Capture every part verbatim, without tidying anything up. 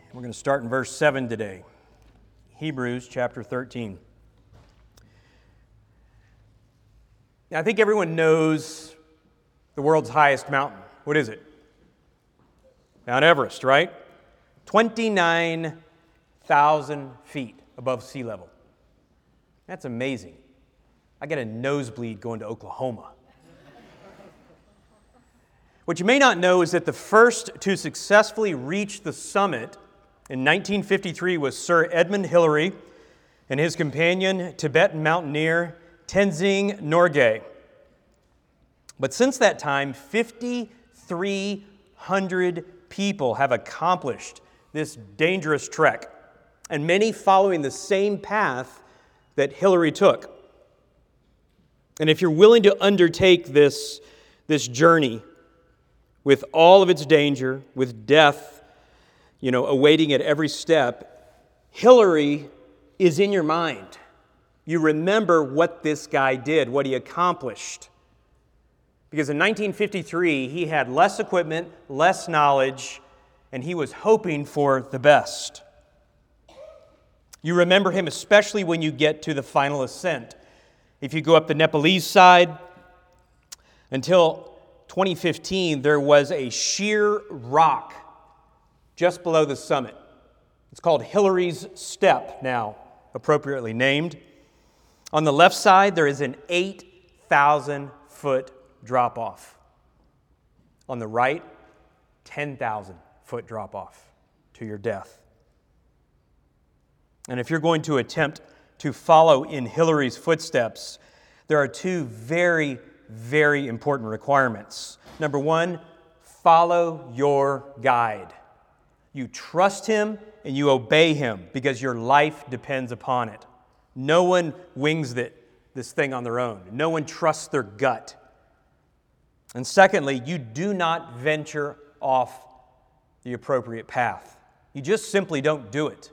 We're going to start in verse seven today. Hebrews chapter thirteen. Now, I think everyone knows the world's highest mountain. What is it? Mount Everest, right? twenty-nine thousand feet above sea level. That's amazing. I get a nosebleed going to Oklahoma. What you may not know is that the first to successfully reach the summit in nineteen fifty-three was Sir Edmund Hillary and his companion, Tibetan mountaineer Tenzing Norgay. But since that time, five thousand three hundred people have accomplished this dangerous trek, and many following the same path that Hillary took. And if you're willing to undertake this, this journey with all of its danger, with death, you know, awaiting at every step, Hillary is in your mind. You remember what this guy did, what he accomplished. Because in nineteen fifty-three, he had less equipment, less knowledge, and he was hoping for the best. You remember him especially when you get to the final ascent. If you go up the Nepalese side, until twenty fifteen, there was a sheer rock just below the summit. It's called Hillary's Step now, appropriately named. On the left side, there is an eight thousand foot drop-off. On the right, ten thousand foot drop-off to your death. And if you're going to attempt to follow in Hillary's footsteps, there are two very, very important requirements. Number one, follow your guide. You trust him and you obey him because your life depends upon it. No one wings it, this thing on their own. No one trusts their gut. And secondly, you do not venture off the appropriate path. You just simply don't do it.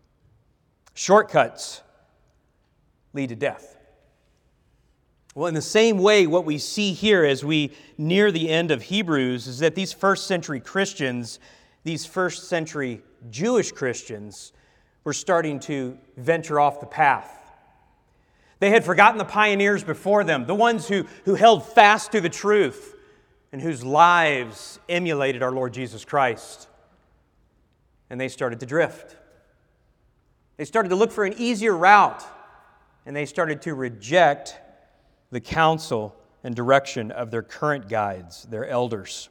Shortcuts lead to death. Well, in the same way, what we see here as we near the end of Hebrews is that these first century Christians, these first century Jewish Christians, were starting to venture off the path. They had forgotten the pioneers before them, the ones who, who held fast to the truth and whose lives emulated our Lord Jesus Christ. And they started to drift. They started to look for an easier route, and they started to reject the counsel and direction of their current guides, their elders.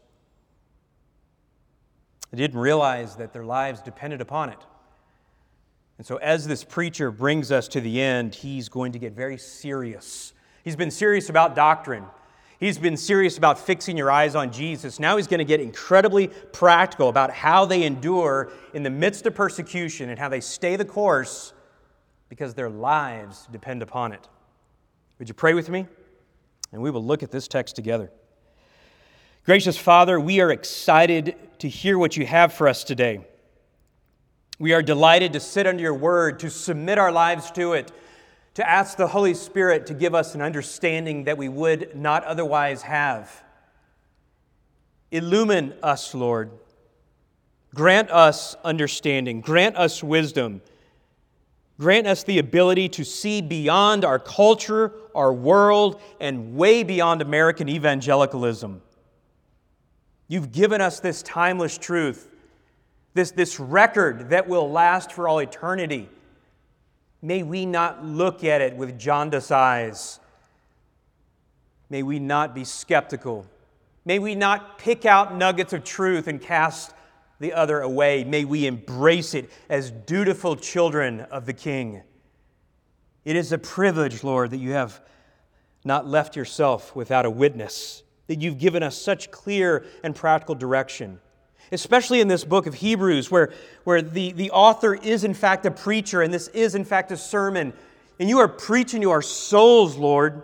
They didn't realize that their lives depended upon it. And so as this preacher brings us to the end, he's going to get very serious. He's been serious about doctrine. He's been serious about fixing your eyes on Jesus. Now he's going to get incredibly practical about how they endure in the midst of persecution and how they stay the course because their lives depend upon it. Would you pray with me? And we will look at this text together. Gracious Father, we are excited to hear what you have for us today. We are delighted to sit under your word, to submit our lives to it, to ask the Holy Spirit to give us an understanding that we would not otherwise have. Illumine us, Lord. Grant us understanding. Grant us wisdom. Grant us the ability to see beyond our culture, our world, and way beyond American evangelicalism. You've given us this timeless truth, this, this record that will last for all eternity. May we not look at it with jaundiced eyes. May we not be skeptical. May we not pick out nuggets of truth and cast the other away. May we embrace it as dutiful children of the King. It is a privilege, Lord, that you have not left yourself without a witness, that you've given us such clear and practical direction, especially in this book of Hebrews where, where the, the author is in fact a preacher and this is in fact a sermon, and you are preaching to our souls, Lord.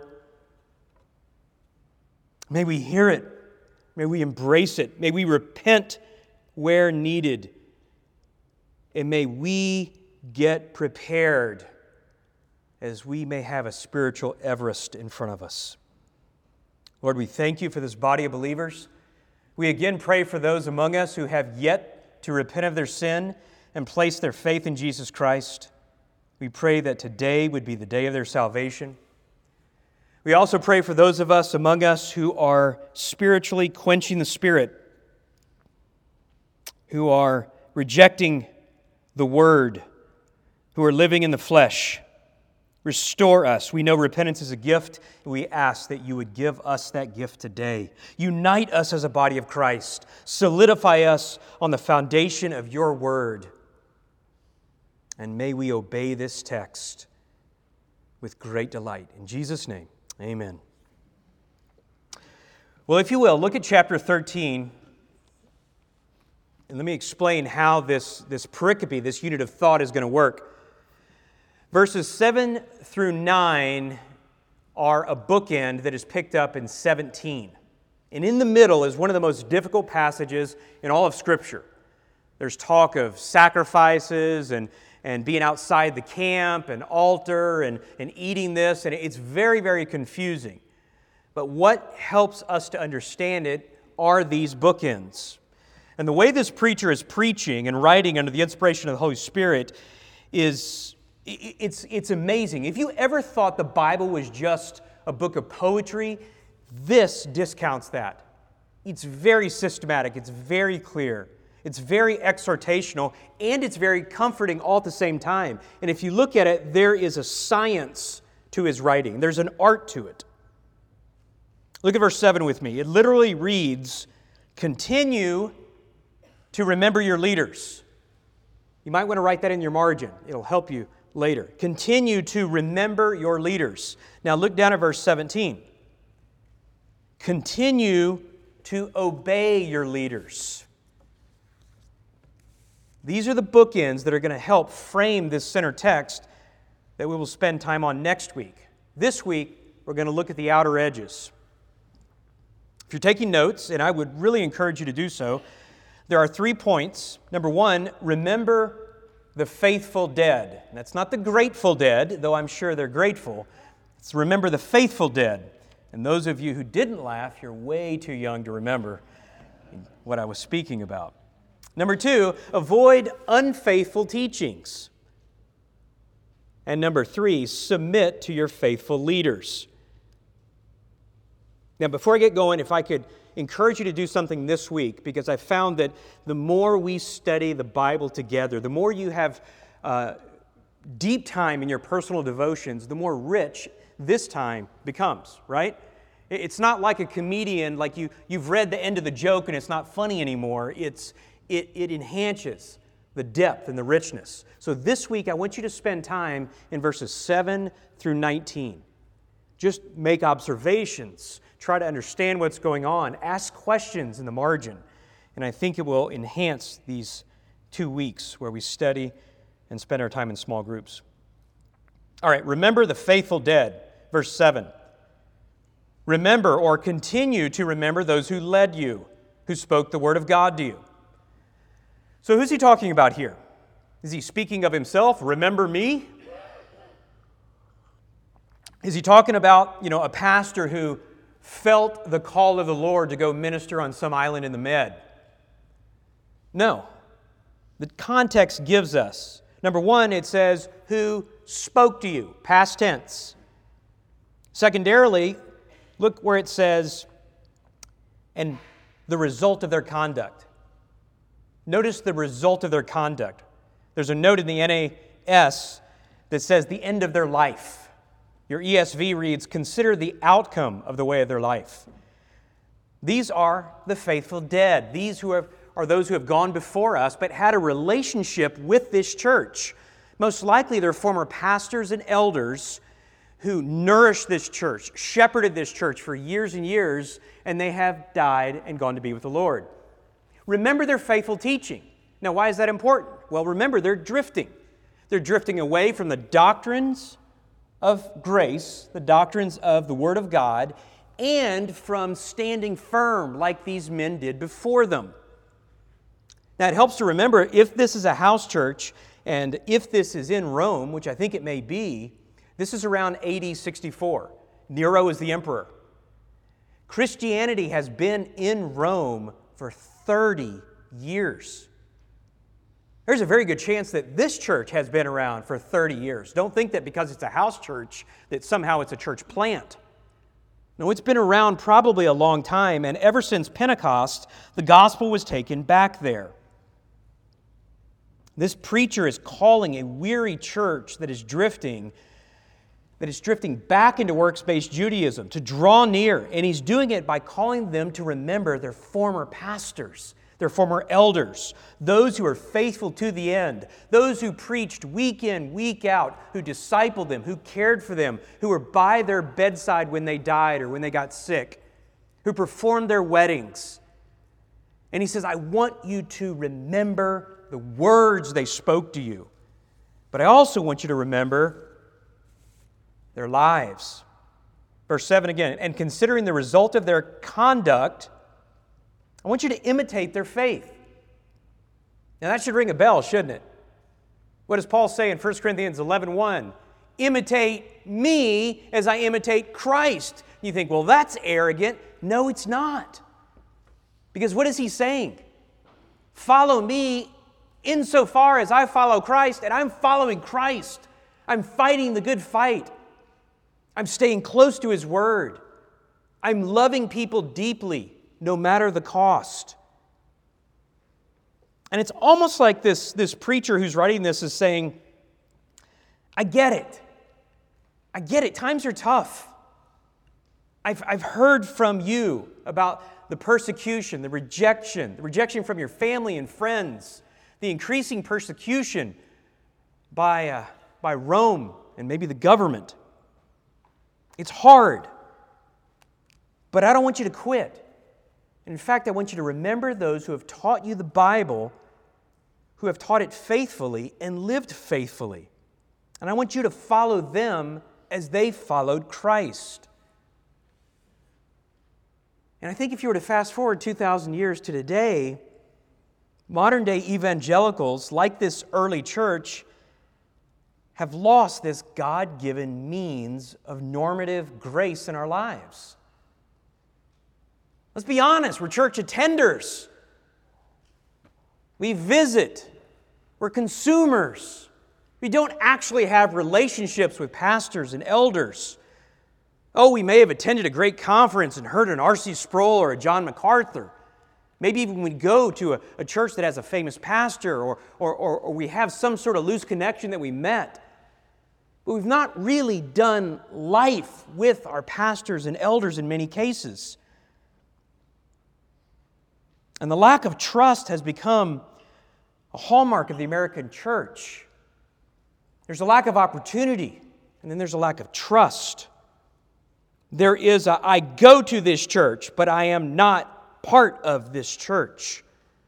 May we hear it. May we embrace it. May we repent where needed. And may we get prepared as we may have a spiritual Everest in front of us. Lord, we thank you for this body of believers. We again pray for those among us who have yet to repent of their sin and place their faith in Jesus Christ. We pray that today would be the day of their salvation. We also pray for those of us among us who are spiritually quenching the Spirit, who are rejecting the Word, who are living in the flesh. Restore us. We know repentance is a gift, and we ask that you would give us that gift today. Unite us as a body of Christ. Solidify us on the foundation of your Word. And may we obey this text with great delight. In Jesus' name, amen. Well, if you will, look at chapter thirteen, and let me explain how this, this pericope, this unit of thought, is going to work. Verses seven through nine are a bookend that is picked up in seventeen. And in the middle is one of the most difficult passages in all of Scripture. There's talk of sacrifices and, and being outside the camp and altar and, and eating this, and it's very, very confusing. But what helps us to understand it are these bookends. And the way this preacher is preaching and writing under the inspiration of the Holy Spirit is It's, it's amazing. If you ever thought the Bible was just a book of poetry, this discounts that. It's very systematic. It's very clear. It's very exhortational, and it's very comforting all at the same time. And if you look at it, there is a science to his writing. There's an art to it. Look at verse seven with me. It literally reads, "Continue to remember your leaders." You might want to write that in your margin. It'll help you later. Continue to remember your leaders. Now look down at verse seventeen. Continue to obey your leaders. These are the bookends that are going to help frame this center text that we will spend time on next week. This week, we're going to look at the outer edges. If you're taking notes, and I would really encourage you to do so, there are three points. Number one, remember the faithful dead. And that's not the grateful dead, though I'm sure they're grateful. It's remember the faithful dead. And those of you who didn't laugh, you're way too young to remember what I was speaking about. Number two, avoid unfaithful teachings. And number three, submit to your faithful leaders. Now, before I get going, if I could encourage you to do something this week, because I found that the more we study the Bible together, the more you have uh, deep time in your personal devotions, the more rich this time becomes, right? It's not like a comedian, like you, you've read the end of the joke and it's not funny anymore. It's, it, it enhances the depth and the richness. So this week, I want you to spend time in verses seven through nineteen. Just make observations. Try to understand what's going on. Ask questions in the margin. And I think it will enhance these two weeks where we study and spend our time in small groups. All right, remember the faithful dead. Verse seven. Remember or continue to remember those who led you, who spoke the word of God to you. So who's he talking about here? Is he speaking of himself? Remember me? Is he talking about, you know, a pastor who felt the call of the Lord to go minister on some island in the Med? No. The context gives us. Number one, it says, who spoke to you, past tense. Secondarily, look where it says, and the result of their conduct. Notice the result of their conduct. There's a note in the N A S that says the end of their life. Your E S V reads, consider the outcome of the way of their life. These are the faithful dead. These who have, are those who have gone before us but had a relationship with this church. Most likely they're former pastors and elders who nourished this church, shepherded this church for years and years, and they have died and gone to be with the Lord. Remember their faithful teaching. Now, why is that important? Well, remember, they're drifting. They're drifting away from the doctrines of grace, the doctrines of the Word of God, and from standing firm like these men did before them. Now, it helps to remember, if this is a house church, and if this is in Rome, which I think it may be, this is around A D sixty-four. Nero is the emperor. Christianity has been in Rome for thirty years. There's a very good chance that this church has been around for thirty years. Don't think that because it's a house church that somehow it's a church plant. No, it's been around probably a long time, and ever since Pentecost, the gospel was taken back there. This preacher is calling a weary church that is drifting, that is drifting back into works-based Judaism to draw near, and he's doing it by calling them to remember their former pastors, their former elders, those who are faithful to the end, those who preached week in, week out, who discipled them, who cared for them, who were by their bedside when they died or when they got sick, who performed their weddings. And he says, I want you to remember the words they spoke to you, but I also want you to remember their lives. Verse seven again, and considering the result of their conduct, I want you to imitate their faith. Now that should ring a bell, shouldn't it? What does Paul say in First Corinthians eleven one? Imitate me as I imitate Christ. You think, well, that's arrogant. No, it's not. Because what is he saying? Follow me insofar as I follow Christ, and I'm following Christ. I'm fighting the good fight. I'm staying close to His Word. I'm loving people deeply, no matter the cost. And it's almost like this, this preacher who's writing this is saying, I get it. I get it. Times are tough. I've, I've heard from you about the persecution, the rejection, the rejection from your family and friends, the increasing persecution by, uh, by Rome and maybe the government. It's hard, but I don't want you to quit. In fact, I want you to remember those who have taught you the Bible, who have taught it faithfully and lived faithfully. And I want you to follow them as they followed Christ. And I think if you were to fast forward two thousand years to today, modern-day evangelicals, like this early church, have lost this God-given means of normative grace in our lives. Let's be honest, we're church attenders. We visit. We're consumers. We don't actually have relationships with pastors and elders. Oh, we may have attended a great conference and heard an R C Sproul or a John MacArthur. Maybe even we go to a, a church that has a famous pastor, or, or, or, or we have some sort of loose connection that we met. But we've not really done life with our pastors and elders in many cases. And the lack of trust has become a hallmark of the American church. There's a lack of opportunity, and then there's a lack of trust. There is a, I go to this church, but I am not part of this church.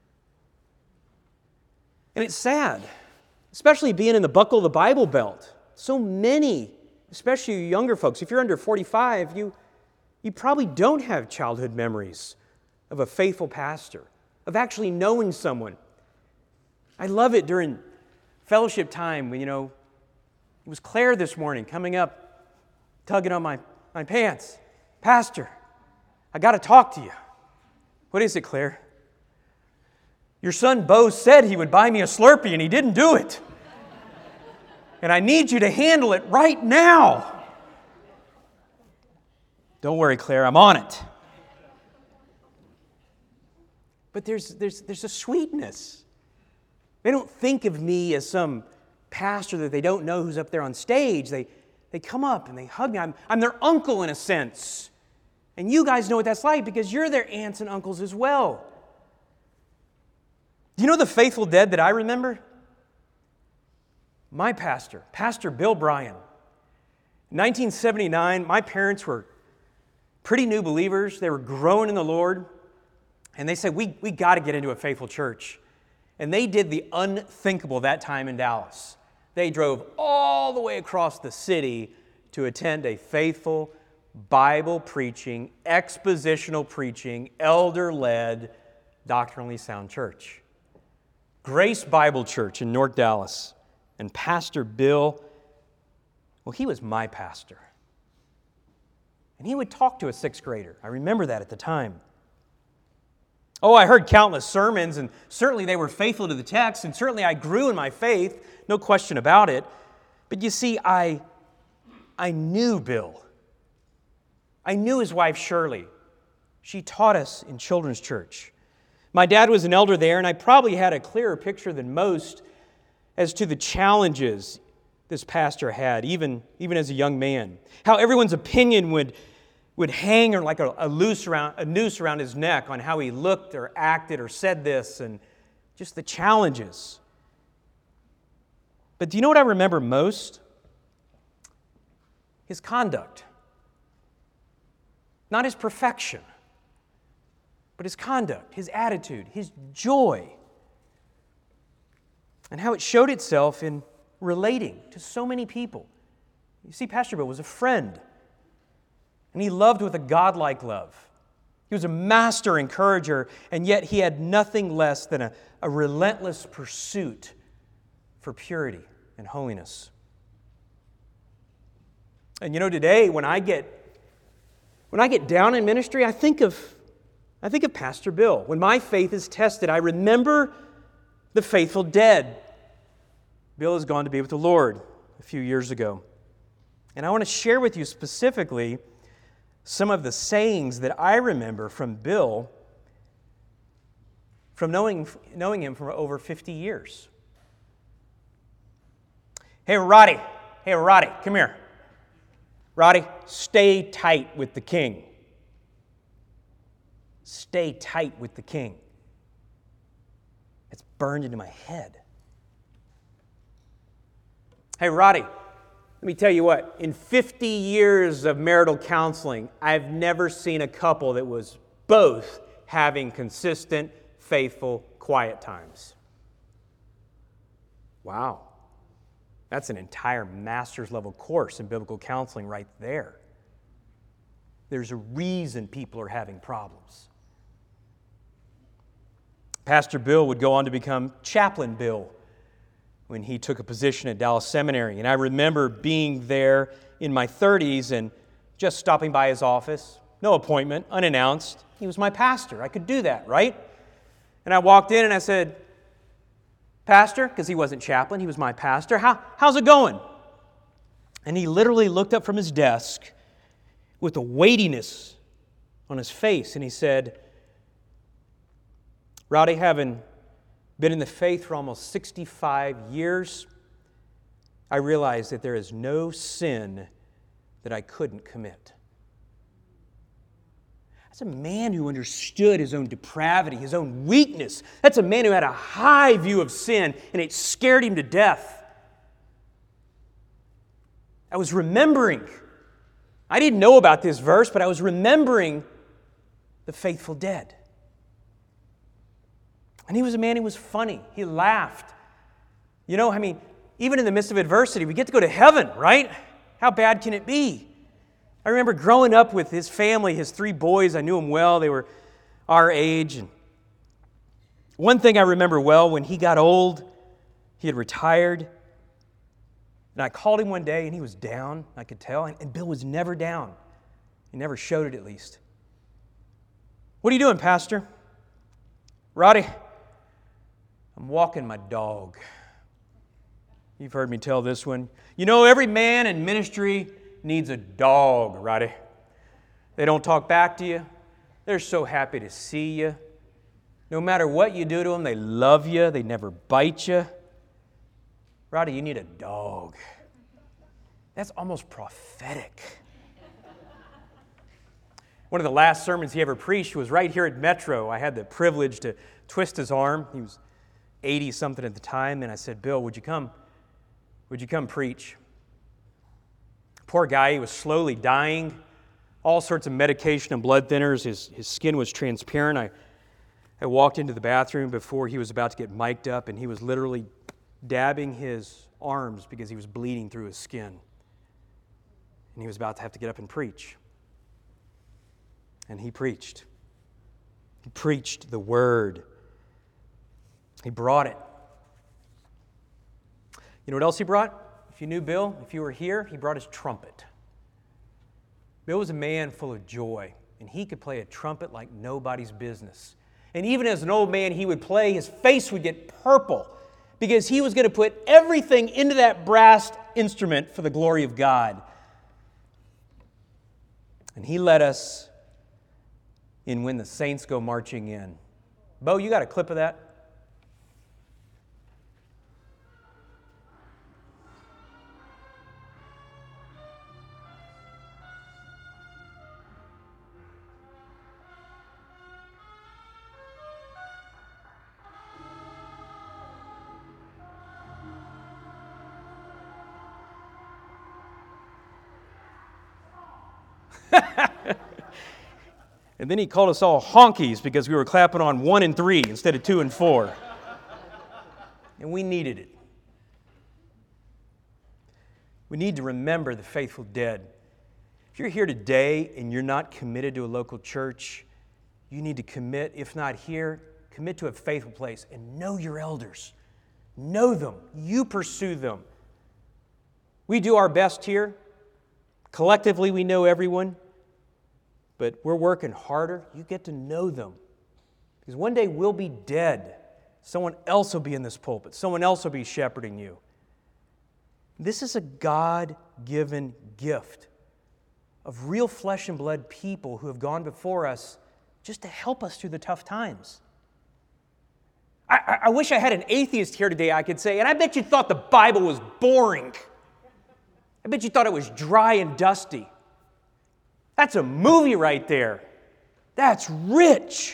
And it's sad, especially being in the buckle of the Bible Belt. So many, especially you younger folks, if you're under forty-five, you, you probably don't have childhood memories of a faithful pastor, of actually knowing someone. I love it during fellowship time when, you know, it was Claire this morning coming up, tugging on my, my pants. Pastor, I got to talk to you. What is it, Claire? Your son Bo said he would buy me a Slurpee and he didn't do it. And I need you to handle it right now. Don't worry, Claire, I'm on it. But there's, there's, there's a sweetness. They don't think of me as some pastor that they don't know who's up there on stage. They, they come up and they hug me. I'm, I'm their uncle in a sense. And you guys know what that's like because you're their aunts and uncles as well. Do you know the faithful dead that I remember? My pastor, Pastor Bill Bryan. In nineteen seventy-nine, my parents were pretty new believers. They were growing in the Lord. And they said, we, we got to get into a faithful church. And they did the unthinkable that time in Dallas. They drove all the way across the city to attend a faithful, Bible-preaching, expositional preaching, elder-led, doctrinally sound church. Grace Bible Church in North Dallas. And Pastor Bill, well, he was my pastor. And he would talk to a sixth grader. I remember that at the time. Oh, I heard countless sermons, and certainly they were faithful to the text, and certainly I grew in my faith, no question about it. But you see, I, I knew Bill. I knew his wife, Shirley. She taught us in children's church. My dad was an elder there, and I probably had a clearer picture than most as to the challenges this pastor had, even, even as a young man. How everyone's opinion would, would hang like a, a, loose around, a noose around his neck on how he looked or acted or said this, and just the challenges. But do you know what I remember most? His conduct. Not his perfection, but his conduct, his attitude, his joy, and how it showed itself in relating to so many people. You see, Pastor Bill was a friend, and he loved with a godlike love. He was a master encourager, and yet he had nothing less than a, a relentless pursuit for purity and holiness. And you know, today when I get when I get down in ministry, I think of I think of Pastor Bill. When my faith is tested, I remember the faithful dead. Bill has gone to be with the Lord a few years ago. And I want to share with you specifically some of the sayings that I remember from Bill from knowing, knowing him for over fifty years. Hey, Roddy. Hey, Roddy, come here. Roddy, stay tight with the king. Stay tight with the king. It's burned into my head. Hey, Roddy, let me tell you what. In fifty years of marital counseling, I've never seen a couple that was both having consistent, faithful, quiet times. Wow. That's an entire master's level course in biblical counseling right there. There's a reason people are having problems. Pastor Bill would go on to become Chaplain Bill when he took a position at Dallas Seminary. And I remember being there in my thirties and just stopping by his office, no appointment, unannounced. He was my pastor. I could do that, right? And I walked in and I said, Pastor, because he wasn't chaplain, he was my pastor, How, how's it going? And he literally looked up from his desk with a weightiness on his face, and he said, Rowdy, having been in the faith for almost sixty-five years, I realized that there is no sin that I couldn't commit. That's a man who understood his own depravity, his own weakness. That's a man who had a high view of sin, and it scared him to death. I was remembering. I didn't know about this verse, but I was remembering the faithful dead. And he was a man who was funny. He laughed. You know, I mean, even in the midst of adversity, we get to go to heaven, right? How bad can it be? I remember growing up with his family, his three boys. I knew them well. They were our age. And one thing I remember well, when he got old, he had retired. And I called him one day, and he was down, I could tell. And Bill was never down. He never showed it, at least. What are you doing, Pastor? Roddy, I'm walking my dog. You've heard me tell this one. You know, every man in ministry needs a dog, Roddy. They don't talk back to you. They're so happy to see you. No matter what you do to them, they love you. They never bite you. Roddy, you need a dog. That's almost prophetic. One of the last sermons he ever preached was right here at Metro. I had the privilege to twist his arm. He was eighty-something at the time, and I said, Bill, would you come, would you come preach? Poor guy, he was slowly dying, all sorts of medication and blood thinners. His, his skin was transparent. I, I walked into the bathroom before he was about to get mic'd up, and he was literally dabbing his arms because he was bleeding through his skin. And he was about to have to get up and preach. And he preached. He preached the word. He brought it. You know what else he brought? If you knew Bill, if you were here, he brought his trumpet. Bill was a man full of joy, and he could play a trumpet like nobody's business. And even as an old man, he would play, his face would get purple because he was going to put everything into that brass instrument for the glory of God. And he led us in When the Saints Go Marching In. Bo, you got a clip of that? And then he called us all honkies because we were clapping on one and three instead of two and four. And we needed it. We need to remember the faithful dead. If you're here today and you're not committed to a local church, you need to commit, if not here, commit to a faithful place and know your elders. Know them. You pursue them. We do our best here. Collectively, we know everyone. But we're working harder. You get to know them. Because one day we'll be dead. Someone else will be in this pulpit. Someone else will be shepherding you. This is a God-given gift of real flesh and blood people who have gone before us just to help us through the tough times. I, I, I wish I had an atheist here today I could say, and I bet you thought the Bible was boring. I bet you thought it was dry and dusty. That's a movie right there. That's rich.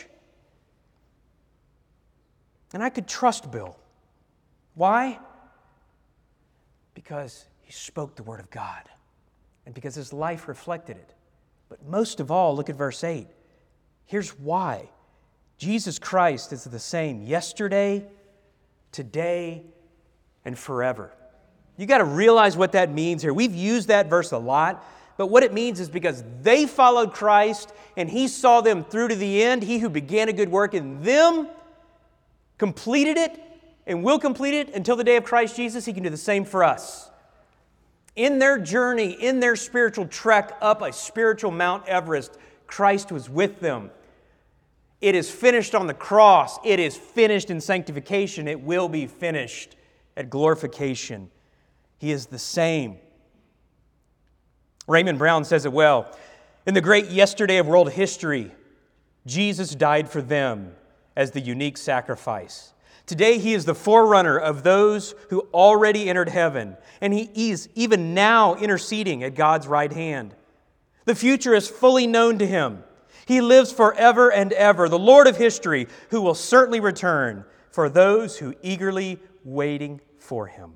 And I could trust Bill. Why? Because he spoke the Word of God and because his life reflected it. But most of all, look at verse eight. Here's why. Jesus Christ is the same yesterday, today, and forever. You got to realize what that means here. We've used that verse a lot. But what it means is because they followed Christ and He saw them through to the end, He who began a good work in them completed it and will complete it until the day of Christ Jesus. He can do the same for us. In their journey, in their spiritual trek up a spiritual Mount Everest, Christ was with them. It is finished on the cross. It is finished in sanctification. It will be finished at glorification. He is the same. Raymond Brown says it well. In the great yesterday of world history, Jesus died for them as the unique sacrifice. Today, He is the forerunner of those who already entered heaven, and He is even now interceding at God's right hand. The future is fully known to Him. He lives forever and ever, the Lord of history, who will certainly return for those who eagerly waiting for Him.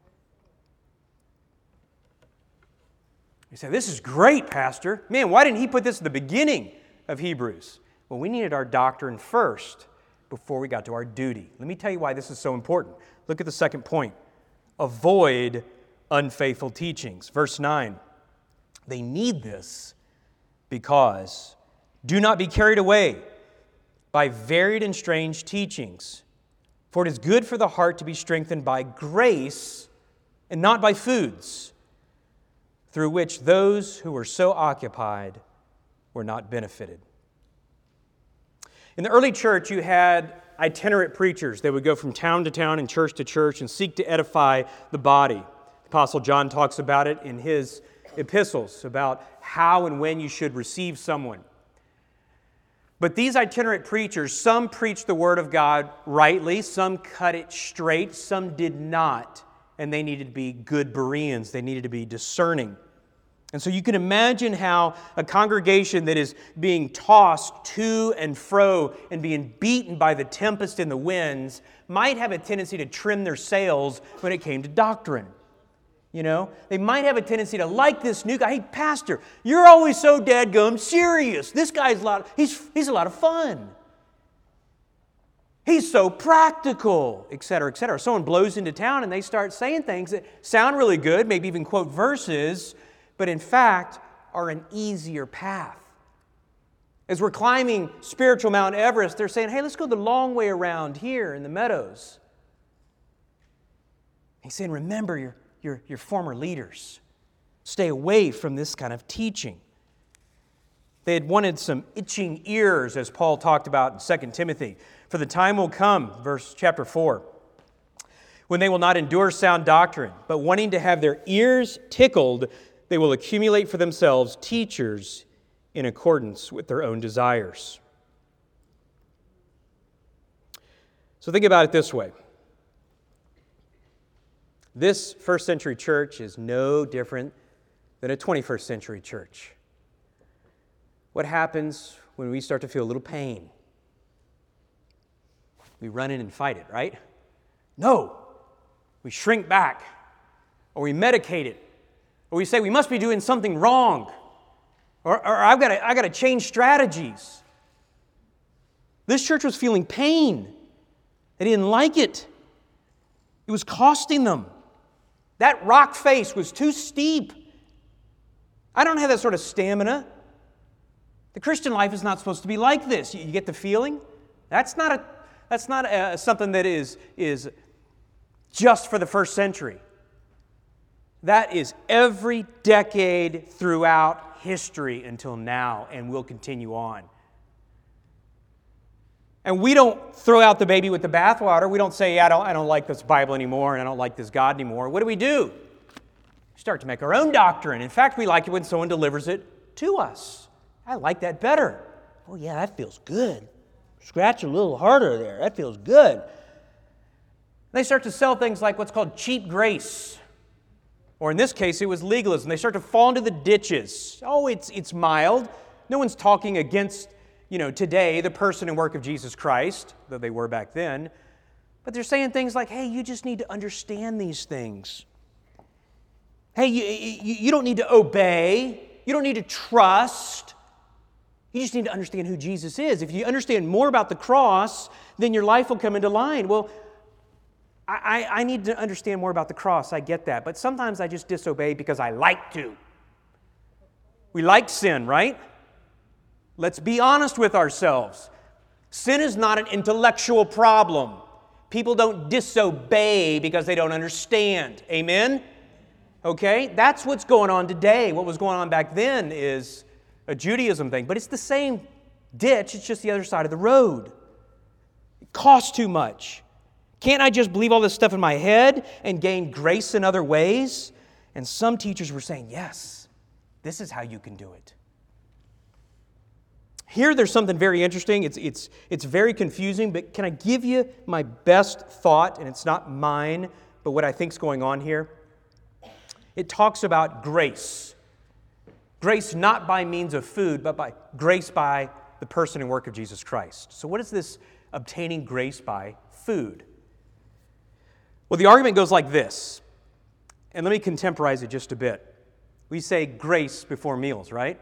You say, this is great, Pastor. Man, why didn't he put this at the beginning of Hebrews? Well, we needed our doctrine first before we got to our duty. Let me tell you why this is so important. Look at the second point. Avoid unfaithful teachings. Verse nine. They need this because do not be carried away by varied and strange teachings, for it is good for the heart to be strengthened by grace and not by foods, through which those who were so occupied were not benefited. In the early church, you had itinerant preachers. They would go from town to town and church to church and seek to edify the body. The Apostle John talks about it in his epistles, about how and when you should receive someone. But these itinerant preachers, some preached the Word of God rightly, some cut it straight, some did not. And they needed to be good Bereans. They needed to be discerning. And so you can imagine how a congregation that is being tossed to and fro and being beaten by the tempest and the winds might have a tendency to trim their sails when it came to doctrine. You know, they might have a tendency to like this new guy. Hey, Pastor, you're always so dadgum serious. This guy's a lot, he's, he's a lot of fun. He's so practical, et cetera, et cetera. Someone blows into town and they start saying things that sound really good, maybe even quote verses, but in fact are an easier path. As we're climbing spiritual Mount Everest, they're saying, hey, let's go the long way around here in the meadows. He's saying, remember your, your, your former leaders. Stay away from this kind of teaching. They had wanted some itching ears, as Paul talked about in Second Timothy. For the time will come, verse chapter four, when they will not endure sound doctrine, but wanting to have their ears tickled, they will accumulate for themselves teachers in accordance with their own desires. So think about it this way. This first century church is no different than a twenty-first century church. What happens when we start to feel a little pain? We run in and fight it, right? No. We shrink back, or we medicate it, or we say we must be doing something wrong, or, or I've got to, I've got to change strategies. This church was feeling pain. They didn't like it. It was costing them. That rock face was too steep. I don't have that sort of stamina. The Christian life is not supposed to be like this. You get the feeling? That's not a that's not a, something that is, is just for the first century. That is every decade throughout history until now, and will continue on. And we don't throw out the baby with the bathwater. We don't say, yeah, I don't, I don't like this Bible anymore, and I don't like this God anymore. What do we do? We start to make our own doctrine. In fact, we like it when someone delivers it to us. I like that better. Oh, yeah, that feels good. Scratch a little harder there. That feels good. They start to sell things like what's called cheap grace. Or in this case, it was legalism. They start to fall into the ditches. Oh, it's, it's mild. No one's talking against, you know, today, the person and work of Jesus Christ, though they were back then. But they're saying things like, hey, you just need to understand these things. Hey, you, you, you don't need to obey. You don't need to trust. You just need to understand who Jesus is. If you understand more about the cross, then your life will come into line. Well, I, I need to understand more about the cross. I get that. But sometimes I just disobey because I like to. We like sin, right? Let's be honest with ourselves. Sin is not an intellectual problem. People don't disobey because they don't understand. Amen? Okay? That's what's going on today. What was going on back then is a Judaism thing. But it's the same ditch. It's just the other side of the road. It costs too much. Can't I just believe all this stuff in my head and gain grace in other ways? And some teachers were saying, yes, this is how you can do it. Here there's something very interesting. It's, it's, it's very confusing, but can I give you my best thought? And it's not mine, but what I think is going on here. It talks about grace. Grace not by means of food, but by grace by the person and work of Jesus Christ. So what is this obtaining grace by food? Well, the argument goes like this, and let me contemporize it just a bit. We say grace before meals, right?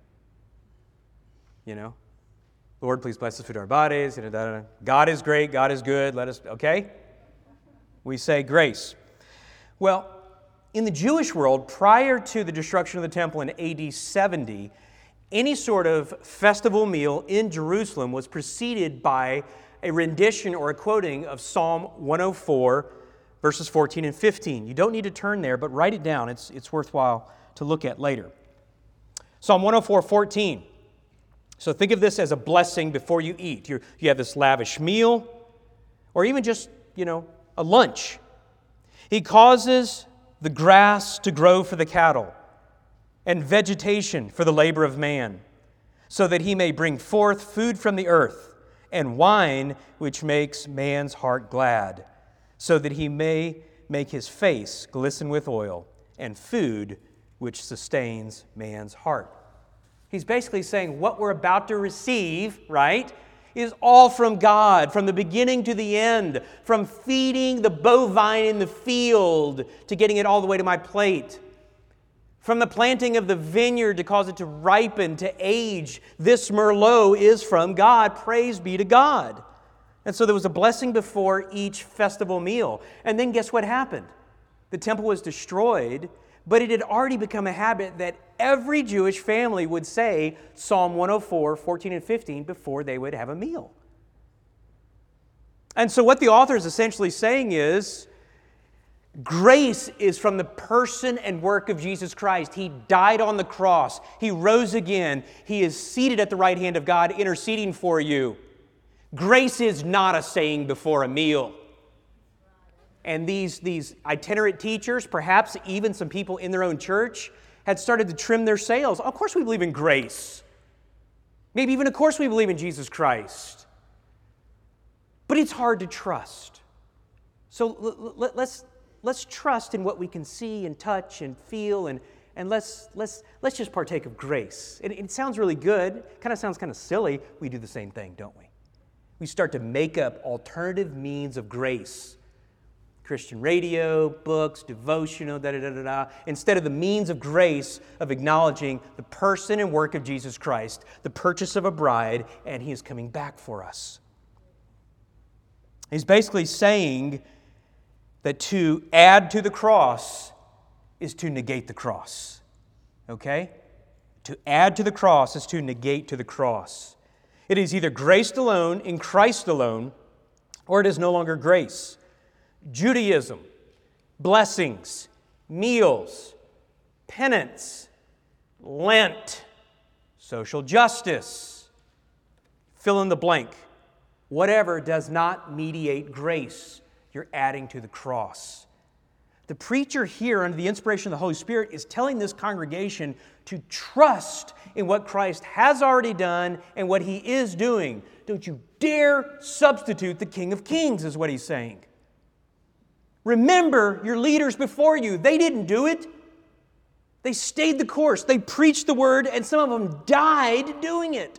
You know, Lord, please bless the food of our bodies. God is great, God is good, let us, okay? We say grace. Well, in the Jewish world, prior to the destruction of the temple in A D seventy, any sort of festival meal in Jerusalem was preceded by a rendition or a quoting of Psalm one oh four, verses fourteen and fifteen. You don't need to turn there, but write it down. It's, it's worthwhile to look at later. Psalm one oh four, fourteen. So think of this as a blessing before you eat. You're, you have this lavish meal, or even just, you know, a lunch. He causes the grass to grow for the cattle, and vegetation for the labor of man, so that he may bring forth food from the earth, and wine which makes man's heart glad, so that he may make his face glisten with oil, and food which sustains man's heart. He's basically saying what we're about to receive, right, is all from God, from the beginning to the end, from feeding the bovine in the field to getting it all the way to my plate. From the planting of the vineyard to cause it to ripen, to age, this Merlot is from God. Praise be to God. And so there was a blessing before each festival meal. And then guess what happened? The temple was destroyed, but it had already become a habit that every Jewish family would say Psalm one oh four, fourteen and fifteen before they would have a meal. And so what the author is essentially saying is, Grace is from the person and work of Jesus Christ. He died on the cross. He rose again. He is seated at the right hand of God, interceding for you. Grace is not a saying before a meal. And these, these itinerant teachers, perhaps even some people in their own church, had started to trim their sails. Of course we believe in grace. Maybe even, of course, we believe in Jesus Christ. But it's hard to trust. So l- l- let's, let's trust in what we can see and touch and feel, and, and let's, let's, let's just partake of grace. It, it sounds really good. It kind of sounds kind of silly. We do the same thing, don't we? We start to make up alternative means of grace. Christian radio, books, devotional, da da da da da, instead of the means of grace of acknowledging the person and work of Jesus Christ, the purchase of a bride, and He is coming back for us. He's basically saying that to add to the cross is to negate the cross. Okay? To add to the cross is to negate to the cross. It is either grace alone, in Christ alone, or it is no longer grace. Judaism, blessings, meals, penance, Lent, social justice, fill in the blank. Whatever does not mediate grace, you're adding to the cross. The preacher here, under the inspiration of the Holy Spirit, is telling this congregation to trust in what Christ has already done and what He is doing. Don't you dare substitute the King of Kings, is what he's saying. Remember your leaders before you. They didn't do it. They stayed the course. They preached the word, and some of them died doing it.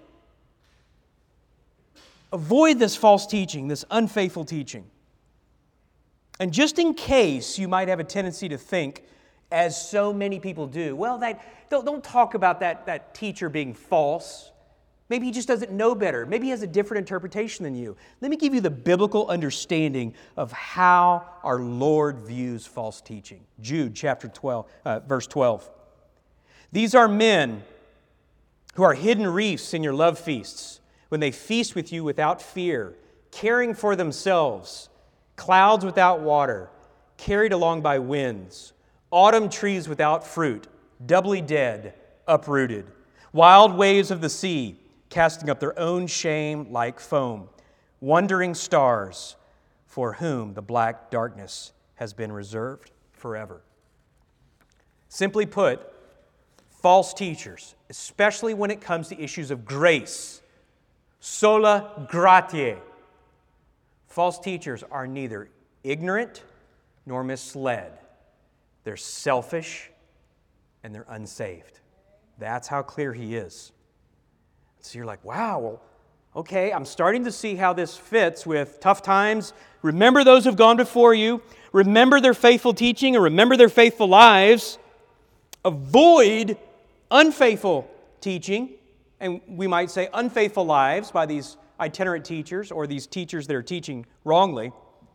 Avoid this false teaching, this unfaithful teaching. And just in case you might have a tendency to think, as so many people do, well, that, don't, don't talk about that, that teacher being false. Maybe he just doesn't know better. Maybe he has a different interpretation than you. Let me give you the biblical understanding of how our Lord views false teaching. Jude chapter twelve, uh, verse twelve. These are men who are hidden reefs in your love feasts, when they feast with you without fear, caring for themselves, clouds without water, carried along by winds, autumn trees without fruit, doubly dead, uprooted, wild waves of the sea, casting up their own shame like foam, wandering stars, for whom the black darkness has been reserved forever. Simply put, false teachers, especially when it comes to issues of grace, sola gratia, false teachers are neither ignorant nor misled. They're selfish and they're unsaved. That's how clear he is. So you're like, wow, well, okay, I'm starting to see how this fits with tough times. Remember those who've gone before you. Remember their faithful teaching and remember their faithful lives. Avoid unfaithful teaching, and we might say unfaithful lives by these itinerant teachers or these teachers that are teaching wrongly.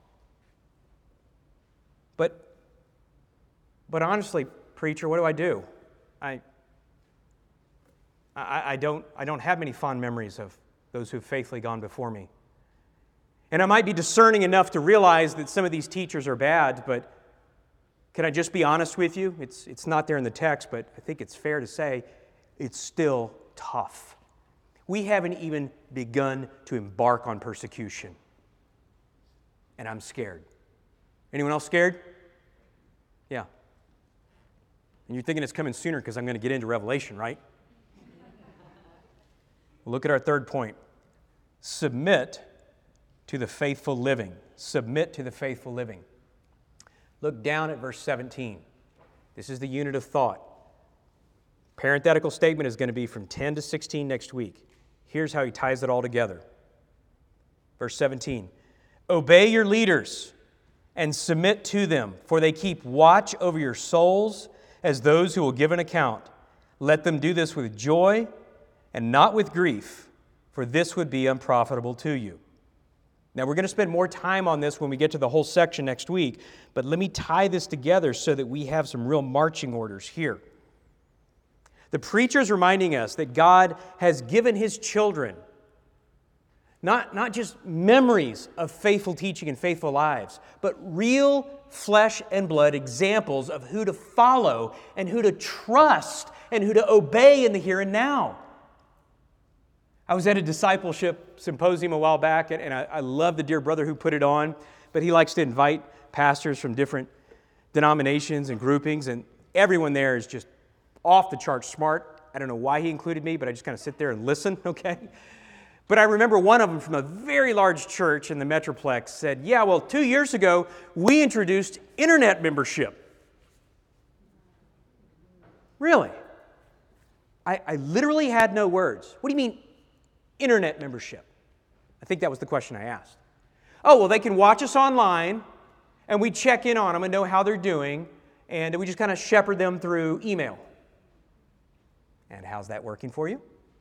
But, but honestly, preacher, what do I do? I, I, I don't, I don't have many fond memories of those who've faithfully gone before me. And I might be discerning enough to realize that some of these teachers are bad, but can I just be honest with you? It's, it's not there in the text, but I think it's fair to say it's still tough. We haven't even begun to embark on persecution. And I'm scared. Anyone else scared? Yeah. And you're thinking it's coming sooner because I'm going to get into Revelation, right? Look at our third point. Submit to the faithful living. Submit to the faithful living. Look down at verse seventeen. This is the unit of thought. Parenthetical statement is going to be from ten to sixteen next week. Here's how he ties it all together. Verse seventeen. Obey your leaders and submit to them, for they keep watch over your souls as those who will give an account. Let them do this with joy and not with grief, for this would be unprofitable to you. Now, we're going to spend more time on this when we get to the whole section next week, but let me tie this together so that we have some real marching orders here. The preacher is reminding us that God has given His children Not, not just memories of faithful teaching and faithful lives, but real flesh and blood examples of who to follow and who to trust and who to obey in the here and now. I was at a discipleship symposium a while back, and I, I love the dear brother who put it on, but he likes to invite pastors from different denominations and groupings, and everyone there is just off the charts smart. I don't know why he included me, but I just kind of sit there and listen, okay? But I remember one of them from a very large church in the Metroplex said, yeah, well, two years ago, we introduced internet membership. Really? I, I literally had no words. What do you mean, internet membership? I think that was the question I asked. Oh, well, they can watch us online, and we check in on them and know how they're doing, and we just kind of shepherd them through email. And how's that working for you?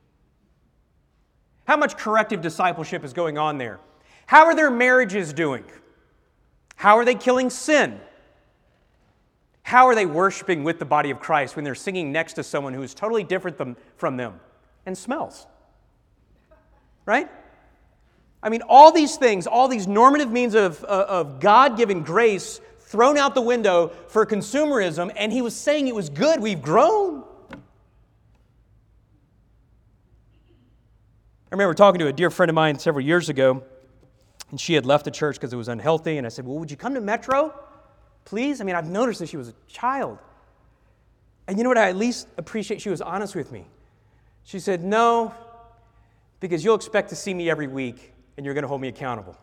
How much corrective discipleship is going on there? How are their marriages doing? How are they killing sin? How are they worshiping with the body of Christ when they're singing next to someone who is totally different them, from them and smells? Right? I mean, all these things, all these normative means of, uh, of God-given grace thrown out the window for consumerism, and he was saying it was good. We've grown. I remember talking to a dear friend of mine several years ago, and she had left the church because it was unhealthy, and I said, well, would you come to Metro, please? I mean, I've noticed that she was a child. And you know what I at least appreciate? She was honest with me. She said, no, because you'll expect to see me every week, and you're going to hold me accountable.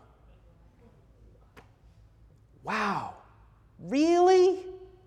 Wow. Really?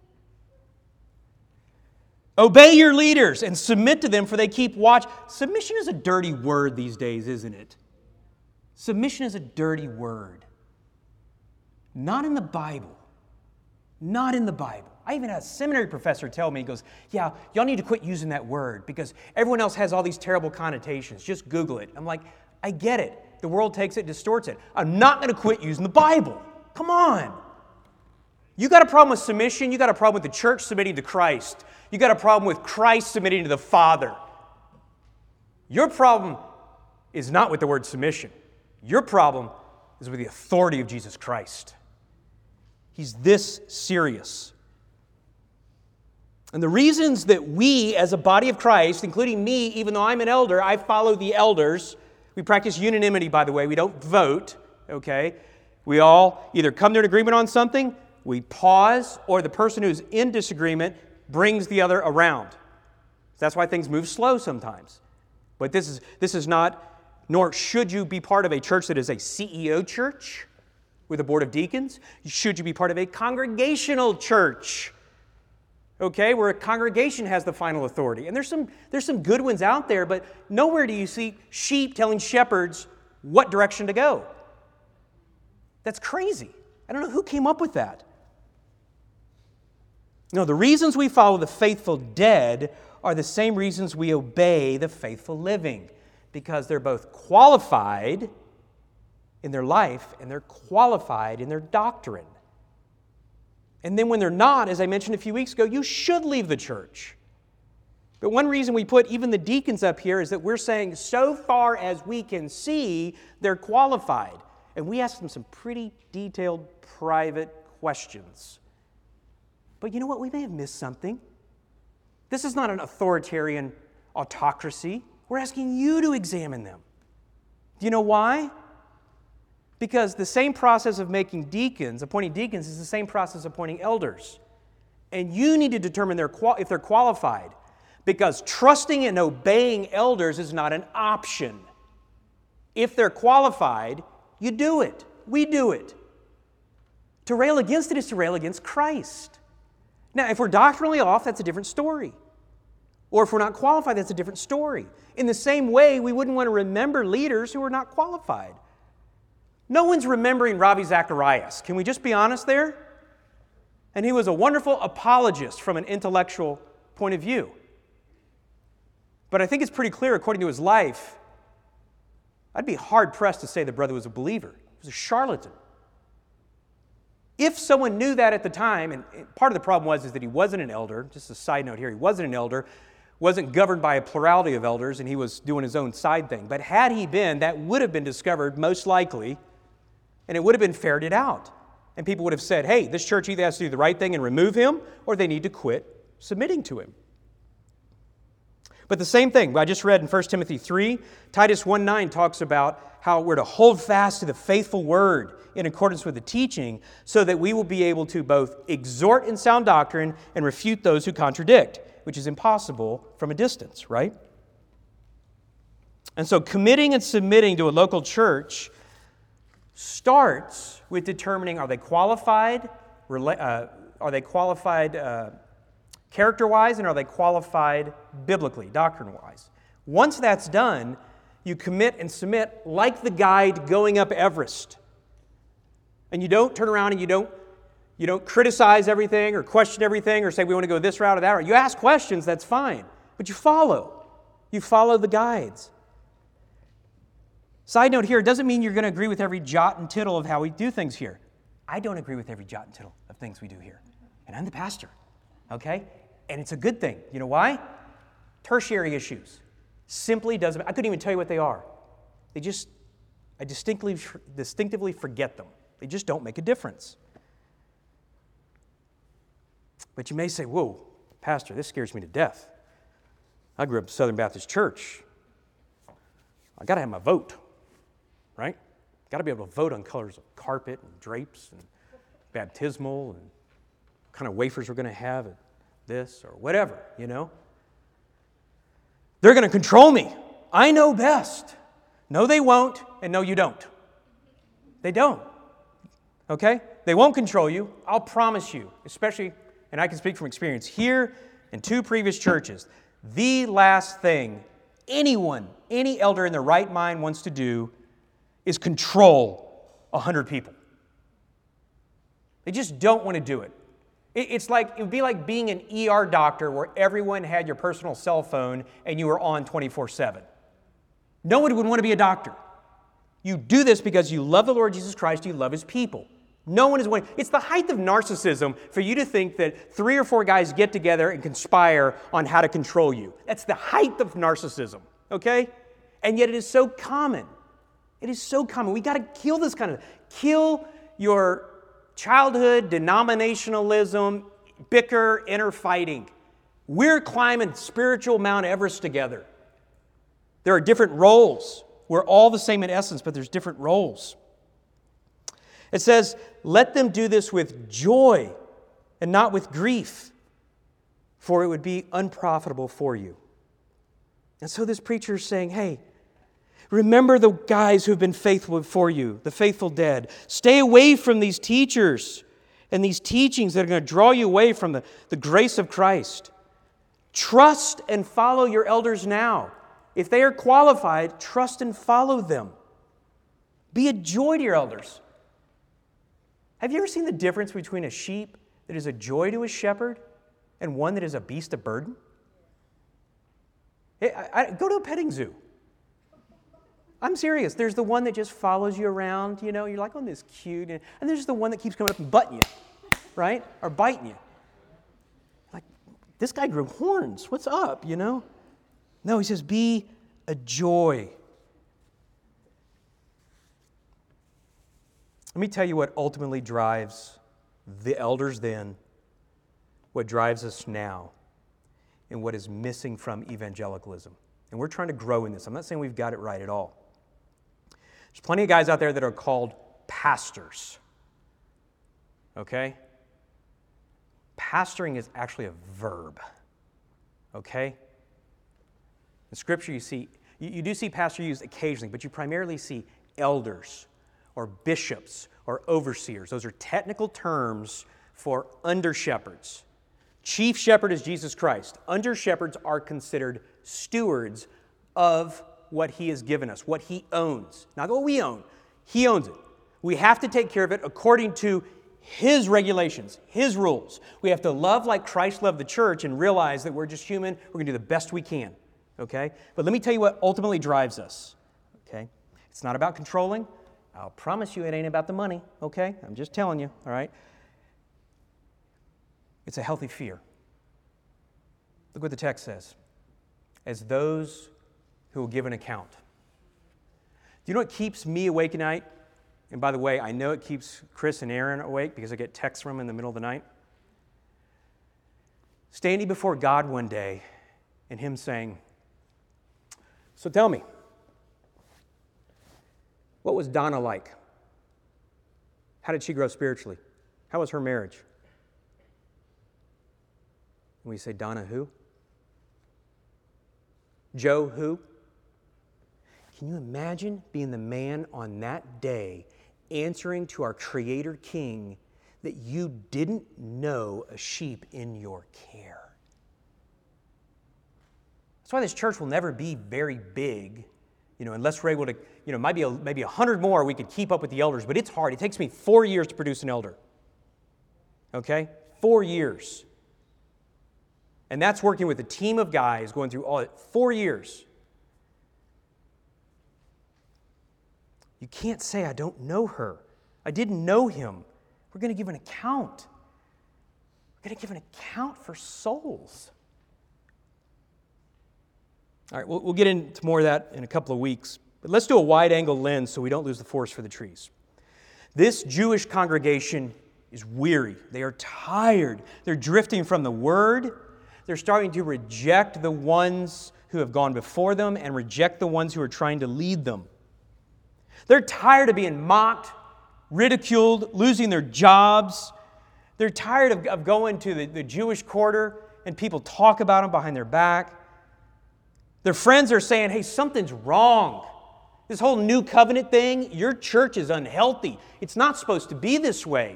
Obey your leaders and submit to them, for they keep watch. Submission is a dirty word these days, isn't it? Submission is a dirty word. Not in the Bible. Not in the Bible. I even had a seminary professor tell me, he goes, yeah, y'all need to quit using that word because everyone else has all these terrible connotations. Just Google it. I'm like, I get it. The world takes it, distorts it. I'm not going to quit using the Bible. Come on. You got a problem with submission, you got a problem with the church submitting to Christ. You got a problem with Christ submitting to the Father. Your problem is not with the word submission. Your problem is with the authority of Jesus Christ. He's this serious. And the reasons that we, as a body of Christ, including me, even though I'm an elder, I follow the elders. We practice unanimity, by the way. We don't vote, okay? We all either come to an agreement on something, we pause, or the person who's in disagreement brings the other around. That's why things move slow sometimes. But this is this is not, nor should you be part of a church that is a C E O church with a board of deacons. Should you be part of a congregational church, okay, where a congregation has the final authority. And there's some there's some good ones out there, but nowhere do you see sheep telling shepherds what direction to go. That's crazy. I don't know who came up with that. No, the reasons we follow the faithful dead are the same reasons we obey the faithful living, because they're both qualified in their life and they're qualified in their doctrine. And then when they're not, as I mentioned a few weeks ago, you should leave the church. But one reason we put even the deacons up here is that we're saying so far as we can see, they're qualified. And we ask them some pretty detailed, private questions. But you know what? We may have missed something. This is not an authoritarian autocracy. We're asking you to examine them. Do you know why? Because the same process of making deacons, appointing deacons, is the same process of appointing elders. And you need to determine their qual- if they're qualified. Because trusting and obeying elders is not an option. If they're qualified, you do it. We do it. To rail against it is to rail against Christ. Now, if we're doctrinally off, that's a different story. Or if we're not qualified, that's a different story. In the same way, we wouldn't want to remember leaders who are not qualified. No one's remembering Ravi Zacharias. Can we just be honest there? And he was a wonderful apologist from an intellectual point of view. But I think it's pretty clear, according to his life, I'd be hard-pressed to say the brother was a believer. He was a charlatan. If someone knew that at the time, and part of the problem was is that he wasn't an elder, just a side note here, he wasn't an elder, wasn't governed by a plurality of elders and he was doing his own side thing. But had he been, that would have been discovered most likely, and it would have been ferreted out. And people would have said, hey, this church either has to do the right thing and remove him, or they need to quit submitting to him. But the same thing, I just read in First Timothy three, Titus one nine talks about how we're to hold fast to the faithful word in accordance with the teaching so that we will be able to both exhort in sound doctrine and refute those who contradict, which is impossible from a distance, right? And so committing and submitting to a local church starts with determining, are they qualified, uh, are they qualified uh, character-wise, and are they qualified biblically, doctrine-wise? Once that's done, you commit and submit like the guide going up Everest. And you don't turn around and you don't, you don't criticize everything or question everything or say we want to go this route or that route. You ask questions, that's fine. But you follow. You follow the guides. Side note here, it doesn't mean you're going to agree with every jot and tittle of how we do things here. I don't agree with every jot and tittle of things we do here. And I'm the pastor. Okay? And it's a good thing. You know why? Tertiary issues. Simply doesn't, I couldn't even tell you what they are. They just, I distinctly, distinctively forget them. They just don't make a difference. But you may say, whoa, Pastor, this scares me to death. I grew up in Southern Baptist Church. I got to have my vote, right? Got to be able to vote on colors of carpet and drapes and baptismal and what kind of wafers we're going to have at this or whatever, you know? They're going to control me. I know best. No, they won't, and no, you don't. They don't. Okay? They won't control you. I'll promise you, especially, and I can speak from experience, here in two previous churches, the last thing anyone, any elder in their right mind wants to do is control a hundred people. They just don't want to do it. It's like, it would be like being an E R doctor where everyone had your personal cell phone and you were on twenty-four seven. No one would want to be a doctor. You do this because you love the Lord Jesus Christ, you love His people. No one is wanting. It's the height of narcissism for you to think that three or four guys get together and conspire on how to control you. That's the height of narcissism, okay? And yet it is so common. It is so common. We got to kill this kind of, kill your childhood denominationalism, bicker, inner fighting. We're climbing spiritual Mount Everest together. There are different roles. We're all the same in essence, but there's different roles. It says, let them do this with joy and not with grief, for it would be unprofitable for you. And so this preacher is saying, hey, remember the guys who have been faithful before you, the faithful dead. Stay away from these teachers and these teachings that are going to draw you away from the, the grace of Christ. Trust and follow your elders now. If they are qualified, trust and follow them. Be a joy to your elders. Have you ever seen the difference between a sheep that is a joy to a shepherd and one that is a beast of burden? Hey, I, I, go to a petting zoo. I'm serious. There's the one that just follows you around, you know, you're like, oh, this cute. And, and there's the one that keeps coming up and butting you, right? Or biting you. Like, this guy grew horns. What's up, you know? No, he says, be a joy. Let me tell you what ultimately drives the elders then, what drives us now, and what is missing from evangelicalism. And we're trying to grow in this. I'm not saying we've got it right at all. There's plenty of guys out there that are called pastors. Okay? Pastoring is actually a verb. Okay? In Scripture, you see, you, you do see pastor used occasionally, but you primarily see elders or bishops or overseers. Those are technical terms for under-shepherds. Chief shepherd is Jesus Christ. Under-shepherds are considered stewards of what He has given us, what He owns. Not what we own. He owns it. We have to take care of it according to His regulations, His rules. We have to love like Christ loved the church and realize that we're just human. We're going to do the best we can. Okay? But let me tell you what ultimately drives us. Okay? It's not about controlling. I'll promise you it ain't about the money. Okay? I'm just telling you. All right? It's a healthy fear. Look what the text says. as those who will give an account. Do you know what keeps me awake at night? And by the way, I know it keeps Chris and Aaron awake because I get texts from them in the middle of the night. Standing before God one day and Him saying, "So tell me, what was Donna like? How did she grow spiritually? How was her marriage?" And we say, "Donna who? Joe who?" Can you imagine being the man on that day answering to our Creator King that you didn't know a sheep in your care? That's why this church will never be very big, you know, unless we're able to, you know, might be a, maybe a hundred more we could keep up with the elders, but it's hard. It takes me four years to produce an elder. Okay? Four years. And that's working with a team of guys going through all four years. You can't say, "I don't know her. I didn't know him." We're going to give an account. We're going to give an account for souls. All right, we'll, we'll get into more of that in a couple of weeks. But let's do a wide-angle lens so we don't lose the forest for the trees. This Jewish congregation is weary. They are tired. They're drifting from the Word. They're starting to reject the ones who have gone before them and reject the ones who are trying to lead them. They're tired of being mocked, ridiculed, losing their jobs. They're tired of, of going to the, the Jewish quarter and people talk about them behind their back. Their friends are saying, "Hey, something's wrong. This whole new covenant thing, your church is unhealthy. It's not supposed to be this way.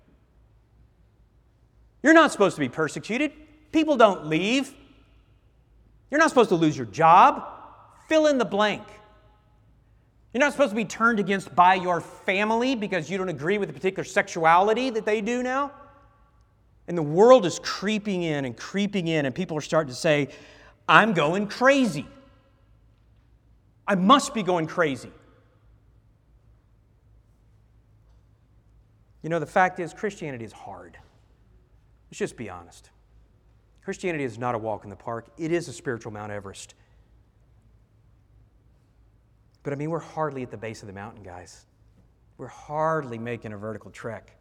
You're not supposed to be persecuted. People don't leave. You're not supposed to lose your job." Fill in the blank. You're not supposed to be turned against by your family because you don't agree with a particular sexuality that they do now. And the world is creeping in and creeping in, and people are starting to say, "I'm going crazy. I must be going crazy." You know, the fact is, Christianity is hard. Let's just be honest. Christianity is not a walk in the park. It is a spiritual Mount Everest. But I mean, we're hardly at the base of the mountain, guys. We're hardly making a vertical trek.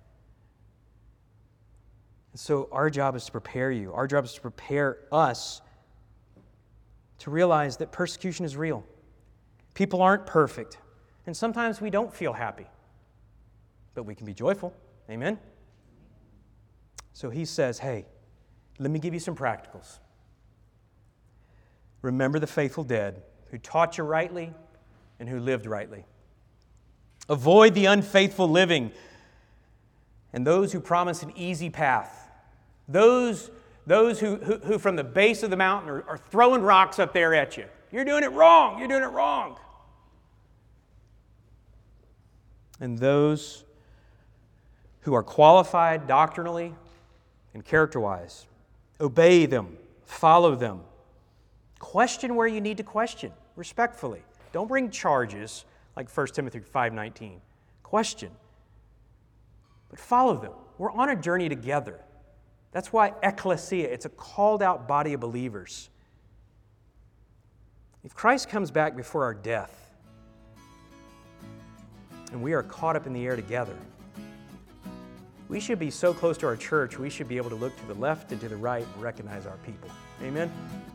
And so our job is to prepare you. Our job is to prepare us to realize that persecution is real. People aren't perfect. And sometimes we don't feel happy. But we can be joyful. Amen? So he says, hey, let me give you some practicals. Remember the faithful dead who taught you rightly and who lived rightly. Avoid the unfaithful living and those who promise an easy path. Those, those who, who, who from the base of the mountain are, are throwing rocks up there at you. You're doing it wrong. You're doing it wrong. And those who are qualified doctrinally and character-wise. Obey them. Follow them. Question where you need to question, respectfully. Don't bring charges like First Timothy five nineteen. Question. But follow them. We're on a journey together. That's why ecclesia, it's a called-out body of believers. If Christ comes back before our death and we are caught up in the air together, we should be so close to our church, we should be able to look to the left and to the right and recognize our people. Amen?